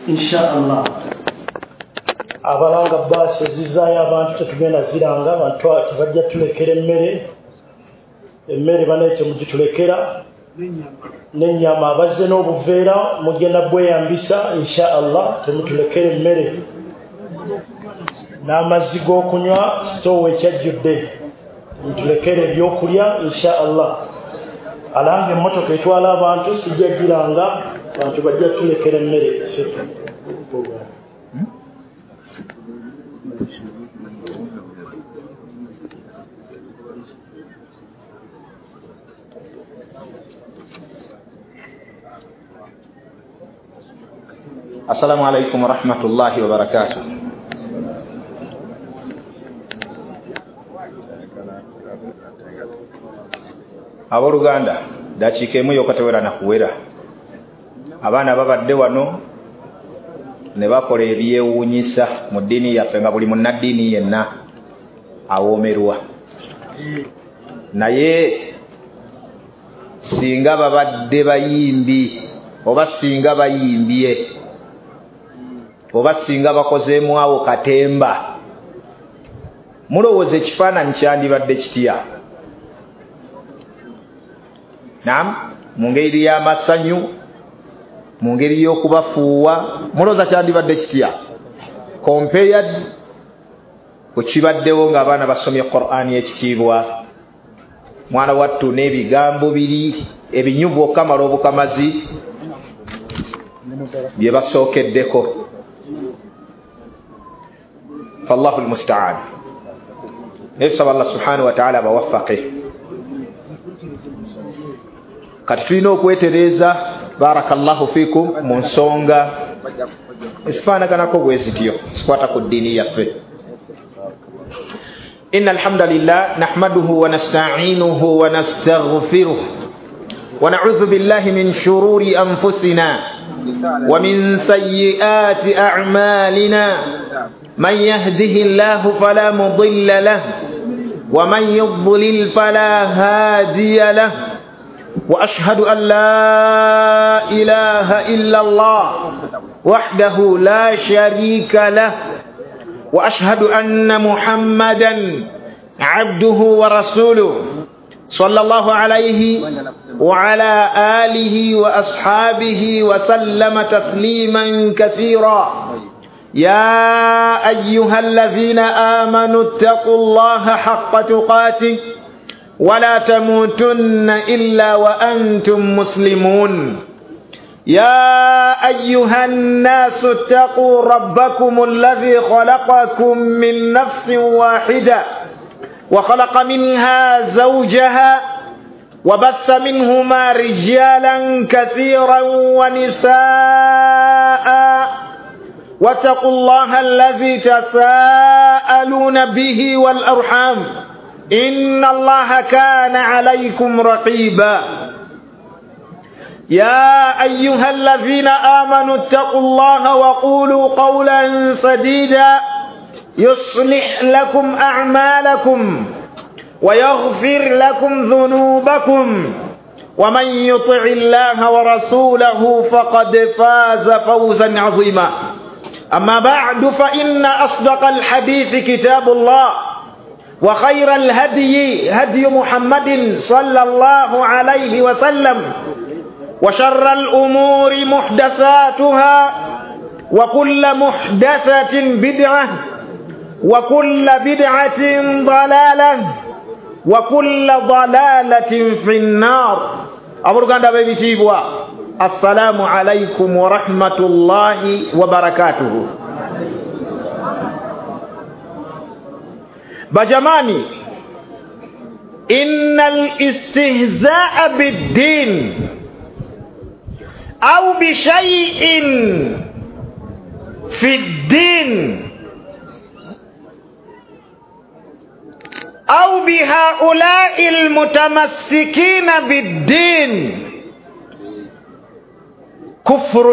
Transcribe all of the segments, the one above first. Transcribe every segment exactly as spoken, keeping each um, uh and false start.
inshallah abalanga basi zizaya abantu tetugenda ziranga abantu tebajja tulekera emmere emmere banayite mugitulekera n'ennyama abazze n'obuveera mugenda bweyambisa inshallah temutulekera emmere n'amazzi g'okunywa sitowa ekyajjudde mutulekera ebyokulya inshallah alanga emmotoka etwala abantu sijja giranga abantu bajja tulekera emmere Assalamu alaikum wa rahmatullahi wa barakatuh. Aboluganda dakiika emu yokka tewera na kuwera abaana babadde wano ne bakola ebyewuunyisa mu ddiini yaffe nga buli munnaddiini yenna awoomerwa naye singa babadde bayimbi oba singa bayimbye oba singa bakozeemu awo katemba mulowooza ekifaananyi kyandibadde kitya? Naam, mu ngeri y'amasanyu, mu ngeri y'okubafuuwa, mulowooza kyandibadde kitya compared ku kibaddewo ng'abaana basomye Qur'ani ekitiibwa mwana wattu n'ebigambo biri ebinyuvu okamala obukamazi bye basookeddeko. فالله المستعان. نسأل الله سبحانه وتعالى بوفقه. kati tulina okwetereza barakallahu fikum mu nsonga ezifaanaganako bwe zityo zikwata ku ddiini yaffe. إن الحمد لله نحمده ونستعينه ونستغفره ونعوذ بالله من شرور أنفسنا ومن سيئات أعمالنا من يهده الله فلا مضل له ومن يضلل فلا هادي له وأشهد أن لا إله إلا الله وحده لا شريك له وأشهد أن محمدا عبده ورسوله صلى الله عليه وعلى آله وأصحابه وسلم تسليما كثيرا. يا أيها الذين آمنوا اتقوا الله حق تقاته ولا تموتن إلا وأنتم مسلمون. يا أيها الناس اتقوا ربكم الذي خلقكم من نفس واحدة وخلق منها زوجها وبث منهما رجالا كثيرا ونساء واتقوا الله الذي تساءلون به والأرحام إن الله كان عليكم رقيبا. يا أيها الذين آمنوا اتقوا الله وقولوا قولا سديدا يصلح لكم أعمالكم ويغفر لكم ذنوبكم ومن يطع الله ورسوله فقد فاز فوزا عظيما. أما بعد فإن أصدق الحديث كتاب الله وخير الهدي هدي محمد صلى الله عليه وسلم وشر الأمور محدثاتها وكل محدثة بدعة وكل بدعة ضلالة وكل ضلالة في النار. أبرغان دابي بيتيبوا السلام عليكم ورحمة الله وبركاته. بجماني إن الاستهزاء بالدين أو بشيء في الدين أو بهؤلاء المتمسكين بالدين كفر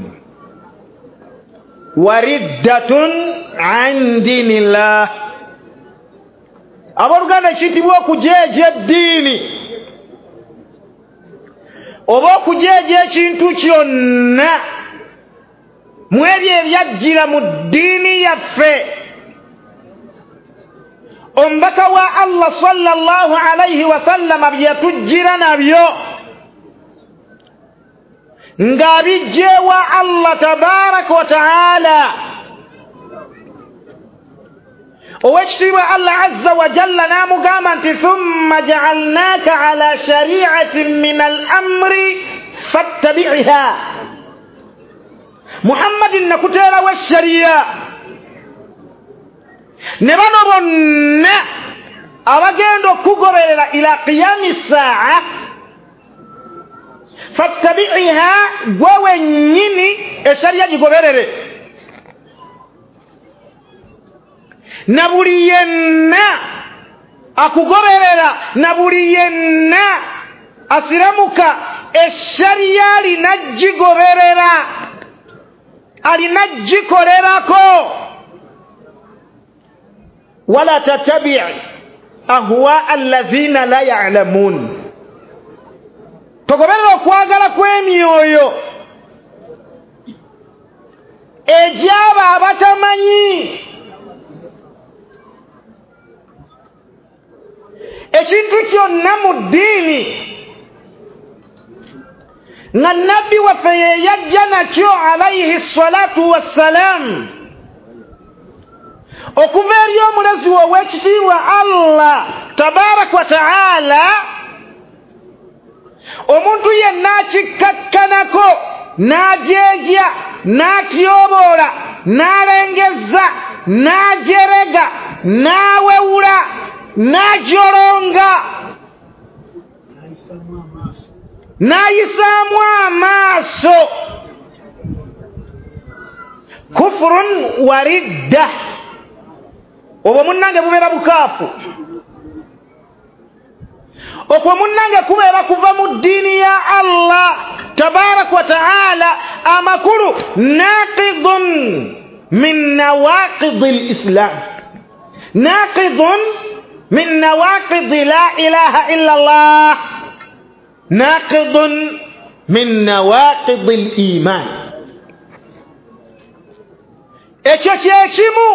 وردة عن دين الله. أبرغانا شتبوا كجيج الدين oba okujeja ekintu kyonna mwebyo ebyajjira mu ddiini yaffe omubaka wa Allah sallallahu alayhi wa sallam byatujjira nabyo ng'abijjeewa Allah tabaraka wa ta'ala. Owekitiibwa Allah azza wa jalla n'amugamba nti thumma ja'alnaaka ala shari'atin min al-amri fattabi'ha. Muhammadin nakuteerawo shari'a ne bano bonna abagenda okugoberera ila qiyami saa fattabi'ha, gwe wennyini eshari'a gigoberere. Na buli yenna akugoberera, na buli yenna asiramuka eshari'a alina gigoberera, alina gikolerako. Wala tattabi' ahwa alladhina la ya'lamun. Togoberera okwagala kw'emyoyo egy'abo abatamanyi. Ekintu kyonna mu ddiini nga nabbi waffe ye yajja nakyo alayhi salatu wassalamu okuva eri omulezi ow'ekitiibwa Allah tabaraka wa ta'ala, omuntu yenna akikkakkanako n'ajeegya n'atyoboola n'alengezza n'ajerega n'awewula n'ajolonga n'ayisaamu amaaso, kufurun wa ridda, obwo munnange bubeera bukaafu. Okwo munnange kubeera kuva mu ddiini ya Allah tabaraka wa ta'ala amakulu naqidun min nawaqid al-islam, naqidun min nawaqid la ilaha illa Allah, naqidun min nawaqid al-iman. Ekyo kyekimu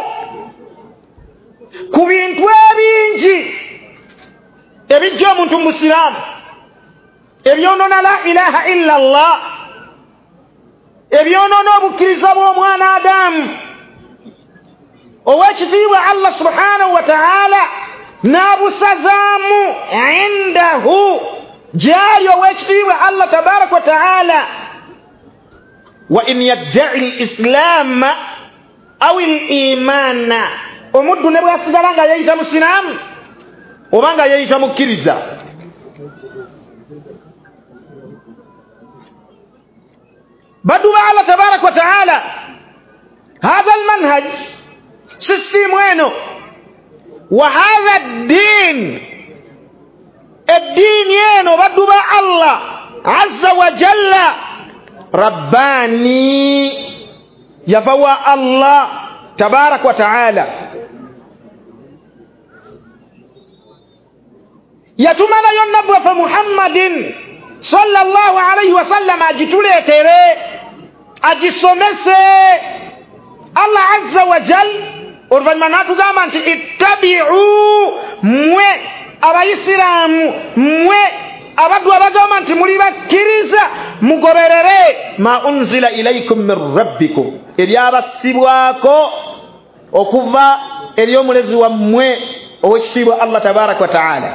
ku bintu ebingi ebijja omuntu musiraamu ebyonoona la ilaha illa Allah, ebyonoona obukkiriza bw'omwana Adamu. Owekitiibwa Allah subhanahu wa ta'ala n'abusazaamu indahu gyali owekitiibwa Allah tabaraka wa ta'ala. Wa in yadda'i al-islaama aw al-imaana, omuddu ne bw'asigala nga yeeyita musiraamu oba nga yeeyita mukkiriza, baddu ba Allah tabaraka wa ta'ala, hadha al-manhaj, sistimu eno, wa hadha ad-din, eddiini eno baddu ba Allah azza wa jalla, rabbani, yava wa Allah tabaraka wa ta'ala. Yatumanayo nabbi waffe Muhammadin sallallahu alayhi wa sallam agituleetere, agisomese. Allah azza wa jal oluvannyuma n'atugamba nti ittabi'u, mwe abayisiraamu, mwe abaddu abagamba nti muli bakkiriza, mugoberere ma unzila ilaykum min rabbikum, ebyabassibwako okuva eri omulezi wammwe ow'ekitiibwa Allah tabaraka wa ta'ala.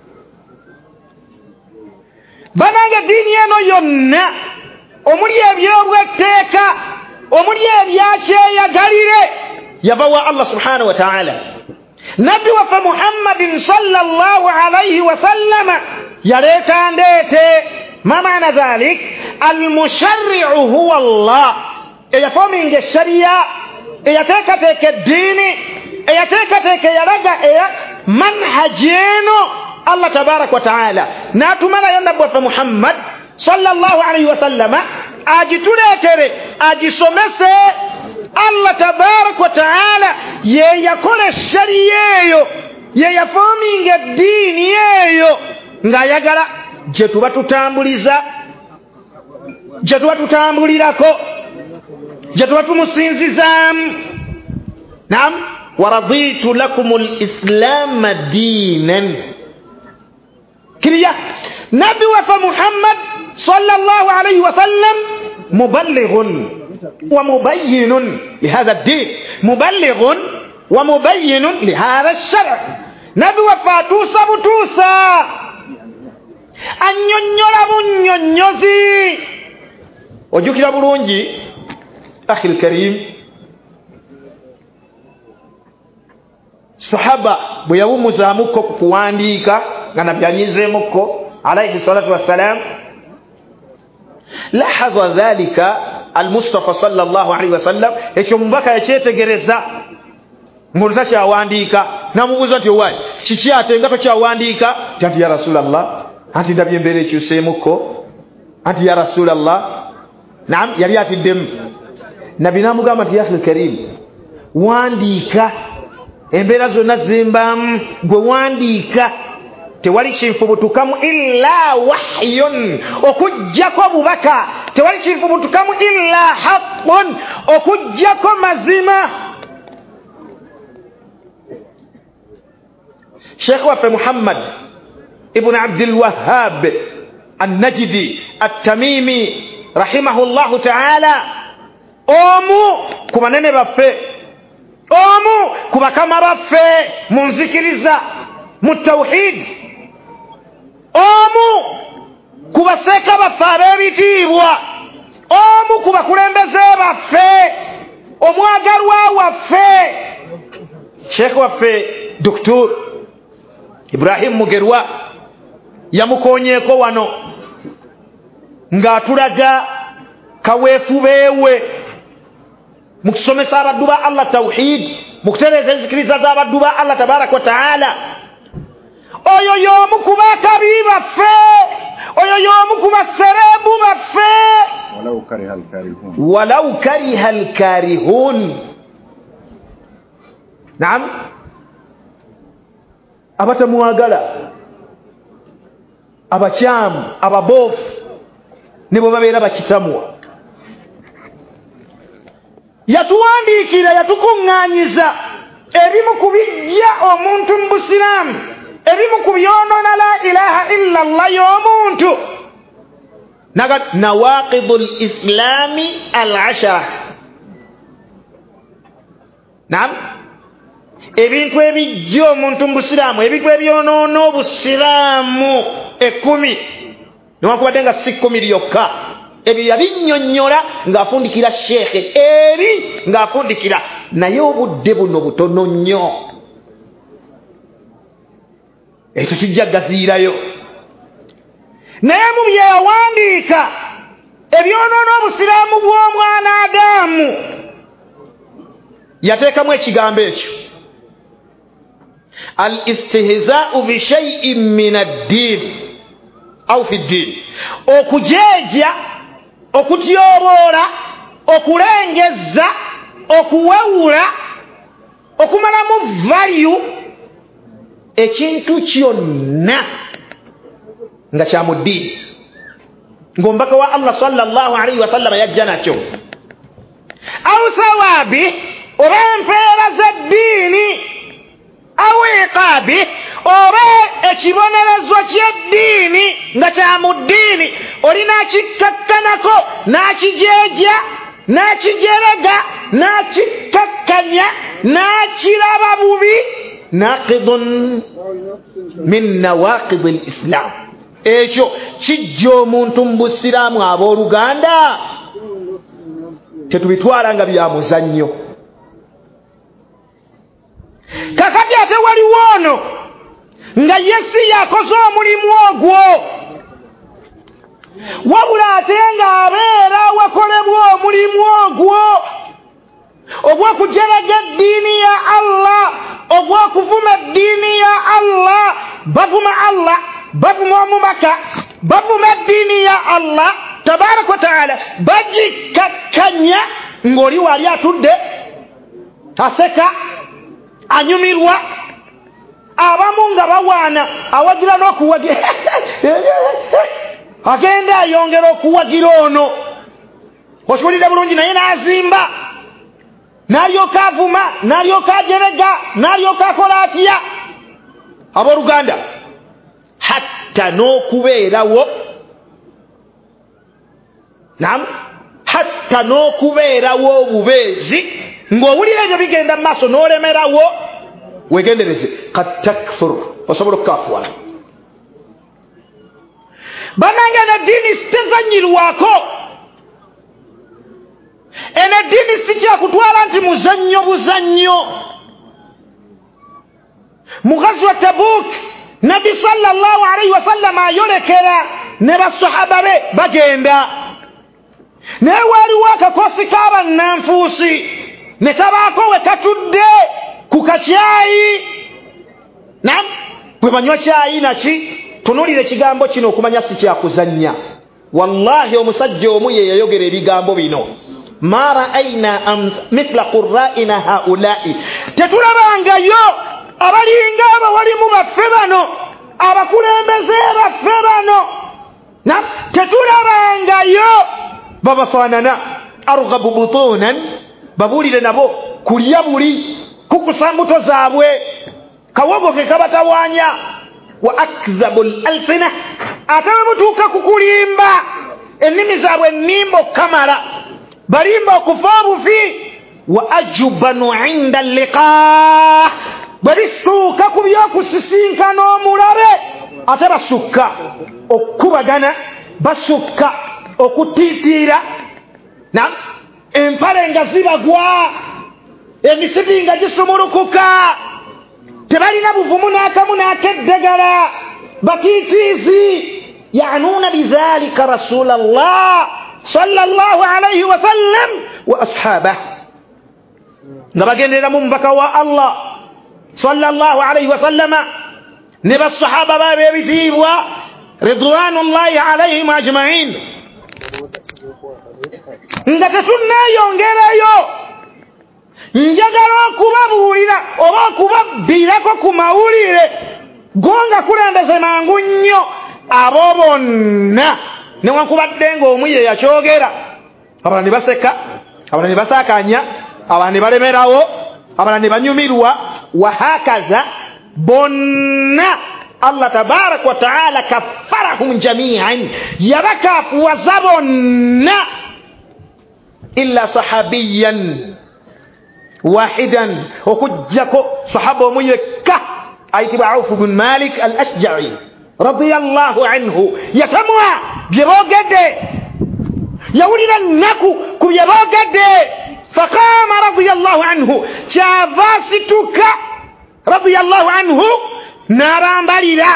Banange ddiini eno yonna omuli ebyobwetteeka, omuli ebyakyeyagalire, yava wa Allah subhanahu wa ta'ala. Nabbi waffe Muhammadin sallallahu alayhi wa sallama yaleeta ndeete. Ma maana dhalik? Al-musharri'u huwa Allah, eyafominga eshariya, eyateekateeka eddiini, eyateekateeka eyalaga eya manhaji eno Allah tabaraka wa ta'ala. N'atumalayo nabbi waffe Muhammad sallallahu alayhi wa sallama agituleetere, agisomese. Allah tabaraka wa ta'ala ye yakola eshariya eyo, ye yafominga eddiini eyo ng'ayagala gye tuba tutambuliza, gye tuba tutambulirako. jatuba tumusinzizaamu. Naam, waraditu lakumul islaama diinan. Kiriya nabi wafa Muhammad sallallahu alayhi wa sallam muballighun wa mubayyinun lihadha ad-din, muballighun wa mubayyinun lihadha ash-shar'. Nabi wafa atuusa butuusa, annyonnyola bunnyonnyozi. Ojjukira bulungi akhi al-karim, sahaba bwe yawumuzaamuko ku kuwandiika nga nabbi anyizeemukko alayhi salatu wassalam, lahadha dhalika al-Mustafa sallallahu alayhi wasallam, ekyo mubaka yakyetegereza ng'olu takyawandiika. Namubuuza nti owaayi kiki ate nga tokyawandiika? Anti ya Rasulallah, anti ndabye embeera ekyuseemukko, anti ya Rasulallah. Naam, yali atiddemu. Nabbi n'amugamba nti ya akhi al-karim, wandiika, embeera zonna zimbaamu, gwe wandiika. Tewali kinfubutukamu illa wahyun, okujjako bubaka. Tewali kinfubutukamu illa haqqun, okujjako mazima. Sheikh waffe Muhammad ibn Abdul Wahhab an-Najdi at-Tamimi rahimahullahu ta'ala, omu ku banene baffe, omu ku bakama baffe mu nzikiriza, mu tawhid, omu ku baseeka baffe ab'ebitiibwa, omu ku bakulembeze baffe, omwagalwa waffe, Sheikh waffe Doktor Ibrahim Mugerwa yamukonyeeko wano ng'atulaga kaweefubeewe mu kusomesa abaddu ba Allah tawhid, mu kutereeza enzikiriza z'abaddu ba Allah tabaraka wa taala. Oyo y'omu ku bakabi baffe, oyo y'omu ku baserebu baffe. Walau kariha al-karihun, walau kariha al-karihun. Naam, abatamwagala, abakyamu, ababoofu nibo babeera bakitamwa. Yatuwandiikira, yatukuŋŋaanyiza ebimu ku bijja omuntu mu Busiraamu, ebimu ku byonoona la ilaha illa Allah y'omuntu. Nawaqidul islaami al-ashara. Naam, ebintu ebijja omuntu mu Busiraamu, ebintu ebyonoona Obusiraamu ekkumi, newankubadde nga si kkumi lyokka. Ebyo yabinnyonnyola ng'afundikira sheekhe eri ng'afundikira, naye obudde buno butono nnyo, ekyo kijja gaziirayo. Naye mu bye yawandiika ebyonoona Obusiraamu bw'omwana Adamu, yateekamu ekigambo ekyo, al-istihzaa'u bi shay'in min ad-din aw fi ad-din, okujeeja, okutyoboola, okulengezza, okuwewula, okumalamu value ekintu kyonna nga kya mu ddiini, ng'omubaka wa Allah sallallahu alayhi wa sallam yajja nakyo. Aw sawabi, oba empeera z'eddiini, aw iqaabi, oba ekibonerezo ky'eddiini nga kya mu ddiini, oli n'akikkakkanako, n'akijeeja, n'akijerega, n'akikkakkanya, n'akiraba bubi, naqidun min nawaqid al-islam. Ekyo kijja omuntu mu Busiraamu abooluganda tetubitwala nga bya muzannyo. Kakati ate waliwo ono nga Yesu yakoze omulimu ogwo, wabula ate ng'abeera wakolebwa omulimu ogwo ogw'okujerega eddiini ya Allah, ogw'okuvuma eddiini ya Allah. Bavuma Allah, bavuma omubaka, bavuma eddiini ya Allah tabaraka wa taala, bagikkakkanya ng'oli wali atudde aseka, anyumirwa, abamu nga bawaana, awagira n'okuwagira agenda ayongera okuwagira ono. okiwulira bulungi naye n'azimba n'alyoka avuma n'alyoka ajerega n'alyoka akola atya abooluganda hatta n'okubeerawo nam hatta n'okubeerawo obubeezi ng'owulira ebyo bigenda mu maaso n'olemerawo wegendereze kad takfur osobola okukaafuwala bannange eno eddiini sitezanyirwako eno eddiini si kyakutwala nti muzannyo buzannyo mugazi wa Tabuk nabbi sallallahu alayhi wasallam ayolekera ne basahaba be bagenda naye waliwo akakoosi k'abannanfuusi ne kabaako we katudde ku kakyayi nam bwe banywa kyayi naki tunuulira ekigambo kino okumanya si kyakuzannya wallahi omusajja omu ye yayogera ebigambo bino ma ra'ayna mithla qurra'ina haula'i tetulabangayo abalinga abawalimu baffe bano abakulembeze baffe bano nam tetulabangayo babafaanana arghabu butunan babuulire nabo kulya buli kukusa mbuto zaabwe kawogo ke kabatawaanya wa akdhabu lalsina ate bwemutuuka kukulimba ennimi zaabwe ennimba okukamala balimba okufa obufi wa ajubanu inda liqa bwe lisituuka ku by'okusisinkana omulabe ate basukka okukubagana basukka okutiitiira na empale nga zibagwa emisibi nga gisumulukuka tebalina buvumu n'akamu n'akeddagala batiitiizi yanuuna bidhalika rasulallah sallallahu alayhi wasallam wa ashabah nga bagendereramu mubaka wa Allah sallallahu alayhi wasallama ne basahaba baabe ebitiibwa ridwanullahi alayhim ajmain nga tetunneeyongerayo njagala okubabuulira oba okubabbirako ku mawulire gonga kulembeze mangu nnyo abo bonna newankubadde ng'omu ye yakyogera abalala ne baseka abalala ne basaakanya abalala ne balemerawo abalala ne banyumirwa wahakaza bonna Allah tabaraka wa taala kaffarahum jami'an yabakafuwaza bonna illa sahabiyan wahidan okujjako sahaba omu yekka ayitibwa Auf bin Malik al-Ashja'i radiyallahu anhu yatamwa bye boogedde yawulira nnaku ku bye boogedde faqama radiyallahu anhu kyava asituka radiyallahu anhu n'abambalira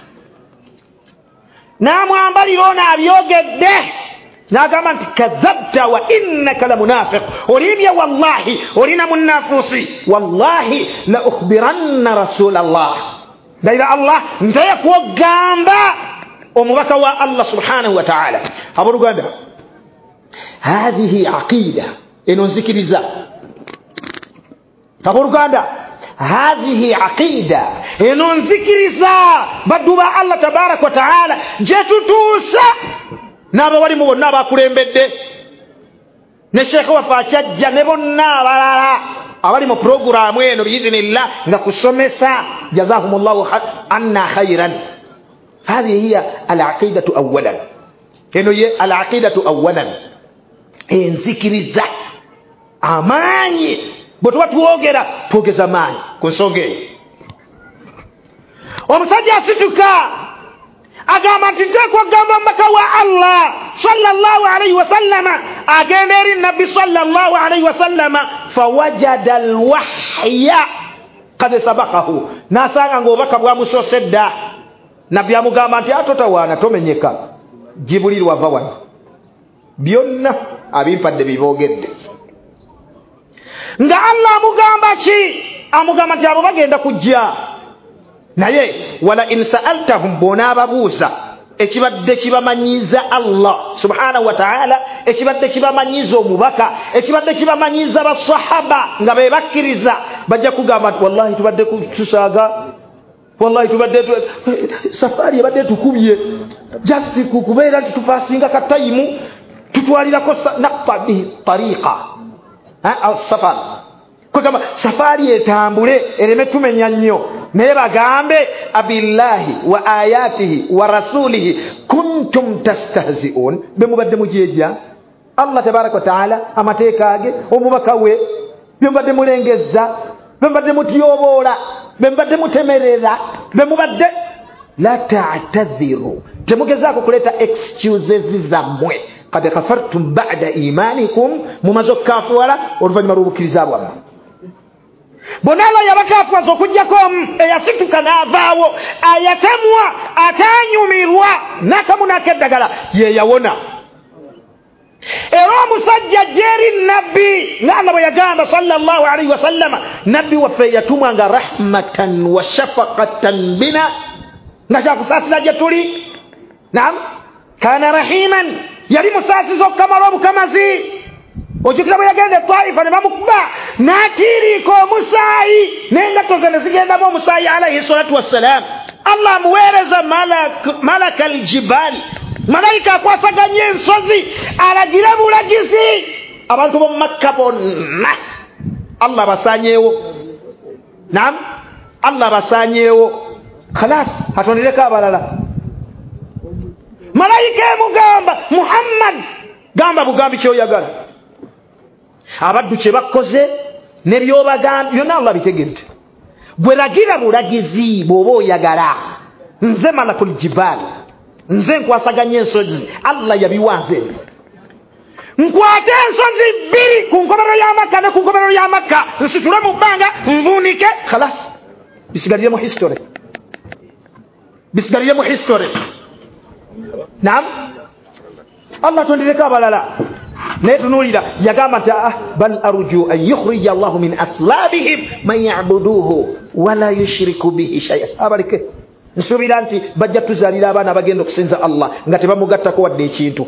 n'amwambalira ono abyogedde n'agamba nti kadhabta wa innaka la munafiq olibye wallahi olina munafusi wallahi la ukhbiranna rasulallah daira Allah ntaye kwogamba omubaka wa Allah subhanahu wa ta'ala abooluganda hadhihi aqida eno nzikiriza abooluganda hadhihi aqida eno nzikiriza baddu ba Allah tabaraka wa ta'ala gye tutuusa n'abawalimu bonna abakulembedde ne sheekhe waffe akyajja ne bonna abalala abali mu puroguramu eno biidhinillah nga kusomesa jazahumullahu anna khairan hadhihi hiya alaqidatu awalan eno ye alaqidatu awalan enzikiriza amaanyi bwe tuba twogera twogeza amaanyi ku nsonga eyo omusajja asituka agamba nti nteekwa okugamba omubaka wa Allah sallallahu alayhi wasallama agenda eri nabbi sallallahu alayhi wasallama fawajada alwahya kad sabakahu nasanga ng'obubaka bwamusoose dda nabbi amugamba nti atotawaana tomenyeka Jibuliri wava wano byonna abimpadde biboogedde nga Allah amugamba ki amugamba nti abo bagenda kujja naye wala in sa'altahum bonababuuza ekibadde kibamanyiza Allah subhanahu wa ta'ala ekibadde kibamanyiza omubaka ekibadde kibamanyiza basahaba nga bebakkiriza bajja kugamba wallahi tubadde tusaaga wallahi tubadde safari yabadde tukubye just kukubeera nti tupasinga katayimu tutwalirako naqta bi tariqa ha safar kama safari etambule ereme tumenya nnyo naye bagambe abillahi wa ayatihi wa rasulihi kuntum tastahzi'un bemubadde mujeja Allah tabaraka wa taala amateeka ge omubaka we bemubadde mulengeza bemubadde mutiyobola bemubadde mutemerera bemubadde la ta'tadhiru temugezaako kuleta excuses zammwe qad kafartum ba'da imanikum mumazo kafwala oluvanyuma lw'obukkiriza bwammwe bonala yabakafuaza okujjako eyasituka n'avaawo ayatemwa atanyumirwa n'akamu n'akeddagala ye yawona era omusajja jeeri nabbi ng'Allah bwe yagamba sallallahu alaihi wasallama nabbi waffe yatumwa nga rahmatan wa shafaqatan bina nga kyakusaasira gye tuli naam kana rahiman yali musaasiza okukamala obukamazi ojukira bwe yagenda Taifa ne bamukuba n'atiiriika omusaayi n'engatto ze ne zigendamu omusaayi alaihi salatu wassalam Allah amuweereza malaka aljibali malayika akwasaganya ensozi alagira bulagizi abantu b'omu Makka bonna Allah basaanyeewo naam Allah basaanyeewo khalas atondereko abalala malayika emugamba Muhammad gamba bugambi kyoyagala abaddu kye bakoze ne byobagamba byonna Allah bitegedde gwe lagira bulagizi bw'oba oyagala nze malakul jibal nze nkwasaganya ensozi Allah yabiwanze nkwate ensozi bbiri ku nkomerero ya Makka ne ku nkomerero ya Makka nsitule mu bbanga nvuunike khalas bisigalire mu history bisigalire mu history naam Allah tondereko abalala naye tunuulira yagamba nti ah bal arju an yukhrija Allahu min aslabihim man ya'buduhu wala yushriku bihi shay'an abalike nsuubira nti bajja tuzaalira abaana abagenda okusinza Allah nga tebamugattako wadde ekintu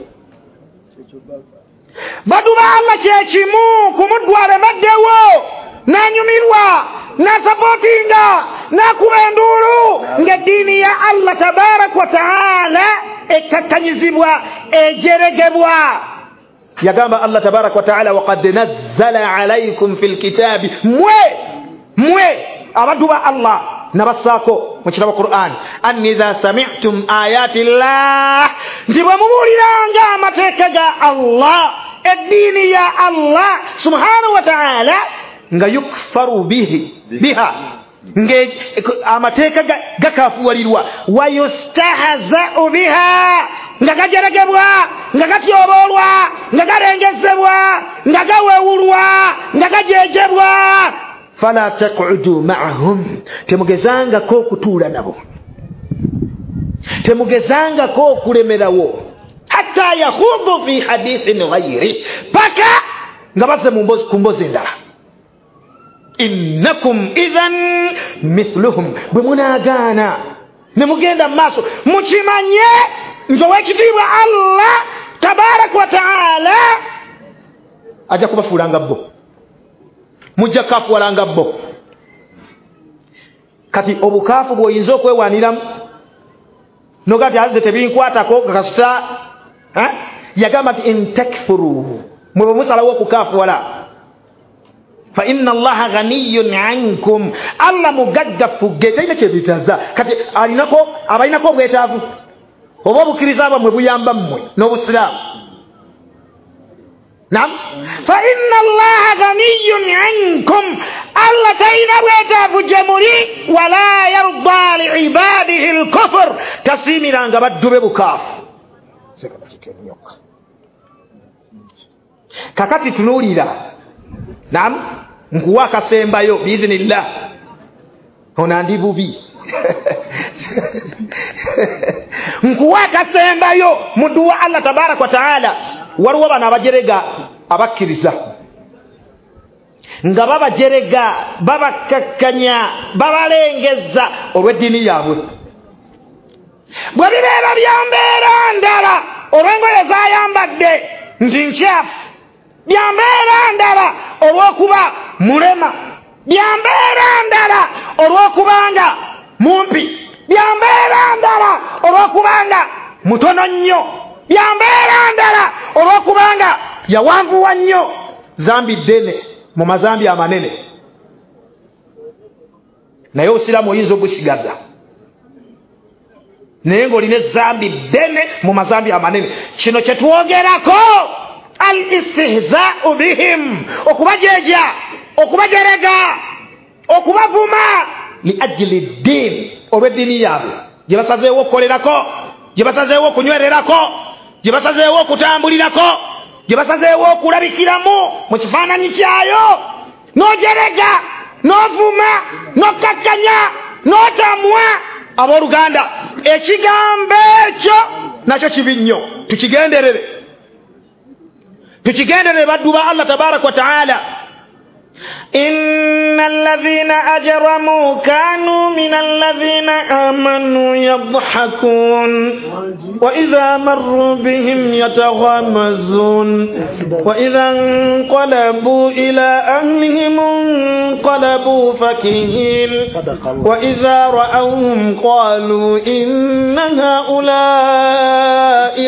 baduba Allah kyekimu kumudwala emaddewo nanyumirwa nasapootinga nakuba enduulu ng'eddiini ya Allah tabaraka wa taala ekkakkanyizibwa ejeregebwa yagamba Allah tabaraka wa taala waqad nazzala alaykum fil kitabi mwe mwe abantu ba Allah nabasaako mu kitabo Qur'an an idha sami'tum ayati llah ndibwe mubuliranga amateeka ga Allah eddiini ya Allah subhanahu wa ta'ala nga yukfaru bihi biha nge amateeka gakafuwalirwa wa yustahza'u biha nga gajeregebwa nga gatyoboolwa nga galengezebwa nga gawewulwa nga gajejebwa fala taq'udu ma'ahum temugezangako okutuula nabo temugezangako okulemerawo hatta yakhudu fi hadithin ghayri paka nga baze ku mbozi endala innakum idhan mithluhum bwe munaagaana ne mugenda mu maaso mukimanye nti ow'ekitiibwa Allah tabaraka wa taala ajja kubafuulanga bo mujja kafuwalanga bo kati obukaafu bw'oyinza okwewaaniramu nogati azize tebinkwatako kakasita yagamba nti in takfuru mwe bwe musalawo okukaafuwala fa inna Allaha ghaniyyun ankum Allah mugaggafu ge talina kyebitaza kati alinako abalinako obwetaavu oba obukkiriza bwamwe buyamba mmwe n'obusiraamu naam fa inna Allaha ghaniyyun ankum Allah talina bwetaavu gye muli wala yarda liibadihi alkufr tasiimiranga baddu be bukaafu kakati tunuulira naam nkuwa akasembayo biiznillah ona ndi bubi nkuwa akasembayo mu dduwa Allah tabaraka wa taala waliwo bano abajerega abakkiriza nga babajerega babakkakkanya babalengeza olw'eddiini yaabwe bwe bibeera byambeera ndala olw'engoye zayambadde nti nkyafu byambeera ndala olw'okuba mulema byambeera ndala olw'okubanga mumpi byambeera ndala olw'okubanga mutono nnyo yambeera ndala olw'okubanga yawanvuwa nnyo zambi ddene mu mazambi amanene naye obusiraamu oyinza obusigaza naye ng'olina ezambi ddene mu mazambi amanene. Kino kye twogerako al istihzaau bihim, okubajeeja, okubajerega, okubavuma li ajili ddiini, olw'eddiini yaabwe gye basazeewo okukolerako, gye basazeewo okunywererako, gye basazeewo okutambulirako, gye basazeewo okulabikiramu mu kifaananyi kyayo, n'ojerega n'ovuma n'okkakkanya n'otamwa. Abooluganda, ekigambo ekyo nakyo kibi nnyo, tukigenderere tukigenderere baddu ba Allah tabaraka wa taala. إن الذين أجرموا كانوا من الذين آمنوا يضحكون وإذا مروا بهم يتغامزون وإذا انقلبوا إلى أهلهم انقلبوا فكهين وإذا رأوهم قالوا إن هؤلاء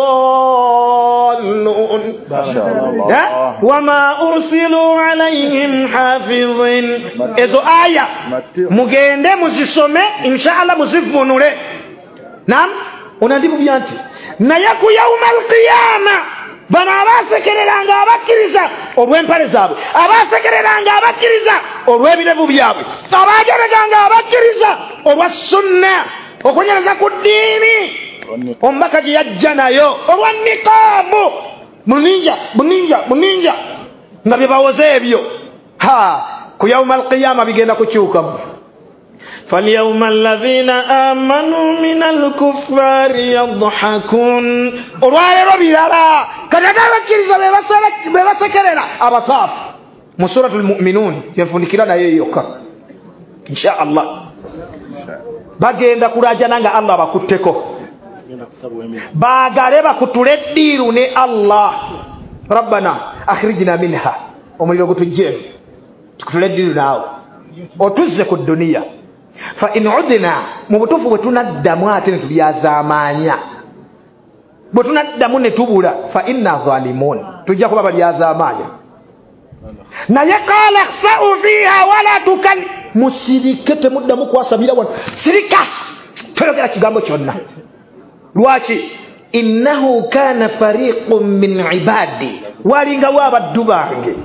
لضالون وما أرسلوا عليهم hafidhin. Ezo aya mugende muzisome inshallah muzivunule. Naam, unandibu byanti naye ku yaumal qiyama bano abasekereranga abakkiriza olw'empale zaabwe, abasekereranga abakkiriza olw'ebirevu byabwe, abajereganga abakkiriza olwa sunna, okunyereza ku ddiini, omubaka gye yajja nayo olwa niqaabu, buninja buninja buninja nga bye bawoze ebyo. Ha ku yaumal qiyama bigenda kukyukamu. فاليوم الذين آمنوا من الكفار يضحكون. olwaleero birala kataga abakkiriza be basekerera abataafu mu suratul mu'minun yenfunikira naye yokka insha Allah bagenda kulajana nga Allah bakutteko baagale bakutule eddiiru ne Allah. rabbana akhrijna minha, omuliro gutujje tukutule eddiiru naawe otuzze ku duniya. fa in udna, mu butuufu bwe tunaddamu ate ne tulyazaamaanya, bwe tunaddamu ne tubula fa inna zalimun, tujja kuba balyazaamaanya. naye qaala khsa'u fiha wala tukal, musirike temuddamu kwasabira wano, sirika toyogera kigambo kyonna. lwaki? innahu kana fariqun min ibadi, walingawo abaddu bange,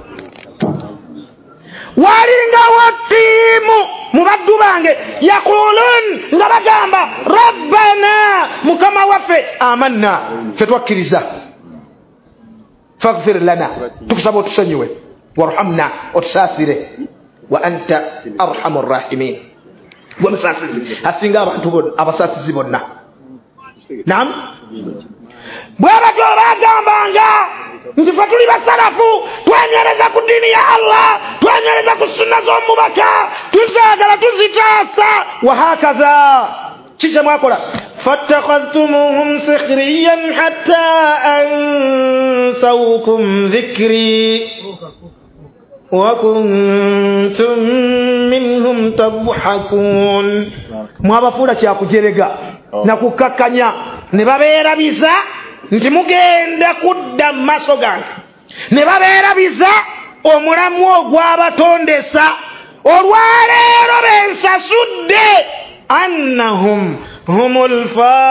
walingawo tiimu mu baddu bange, yaqulun, nga bagamba rabbana, mukama waffe, amanna, fe twakkiriza, faghfir lana, tukusaba otusonyiwe, warhamna, otusaasire, wa anta arhamur rahimin, gwe musaasizi asinga abantu abasaasizi bonna. Naam, bwe batyo bagambanga nti ffe tuli basalafu, twenyereza ku ddiini ya Allah, twenyereza ku sunna z'omubaka, tuzaagala tuzitaasa, wahakaza. kiki mwakola? fattakhadhtumuhum sikhriyan hatta ansawkum dhikri wa kuntum minhum tadhhakun. mwabafuula kyakujerega na kukakkanya, ne babeerabiza nti mugenda kudda mu maaso gange, ne babeerabiza omulamu ogwabatondesa. olwaleero bensasudde annahum humul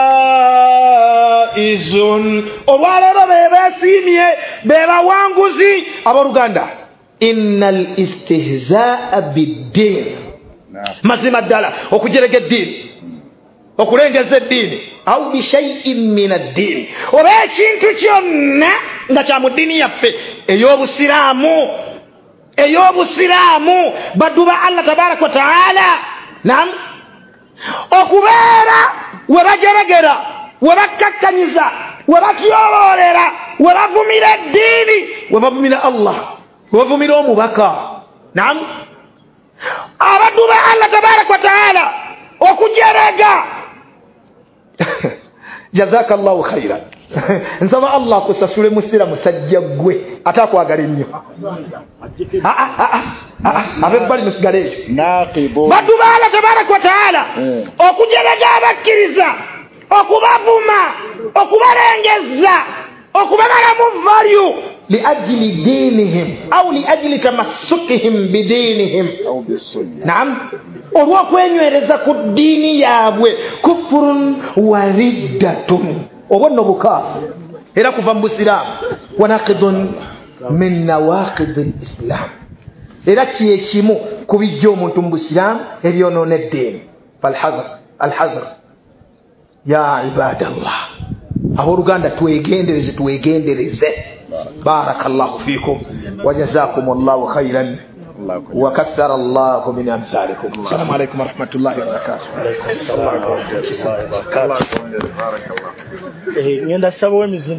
faizun, olwaleero bebeesiimye, bebawanguzi. abooluganda, innal istihzaa biddiin, mazima ddala okujerega eddiini, okulengeza eddiini, au bishaiin min addiini, oba ekintu kyonna nga kya mu ddiini yaffe ey'obusiraamu, ey'obusiraamu baddu ba Allah tabaraka wa taala. Naam, okubeera we bajeregera, we bakkakkanyiza, we batyoloolera, we bavumira eddiini, we bavumira Allah, we bavumira omubaka. Naam, abaddu ba Allah tabaraka wa taala okujerega. jazakallahu khairan. nsaba Allah kusasule musira musajja gwe atakwagala nnyo. abebbali musigale ekyo baddu ba Allah tabaraka wa taala okujerega abakkiriza, okubavuma, okubalengeza okubamalamu value liajili dinihim au liajili tamassukihim bidinihim naam olw'okwenywereza ku ddiini yaabwe kufurun wa riddatun obwonno bukaafu era kuva mu busiraamu wanaqidun min nawaqidi lislam era kyekimu ku bijja omuntu mu busiraamu ebyonoona eddiini falhadr alhadr ya ibadallah abooluganda twegendereze twegendereze barakallahu fikum wajazakumullahu khairan وكثر الله من أمثالكم. السلام عليكم ورحمة الله وبركاته. وعليكم السلام ورحمة الله وبركاته.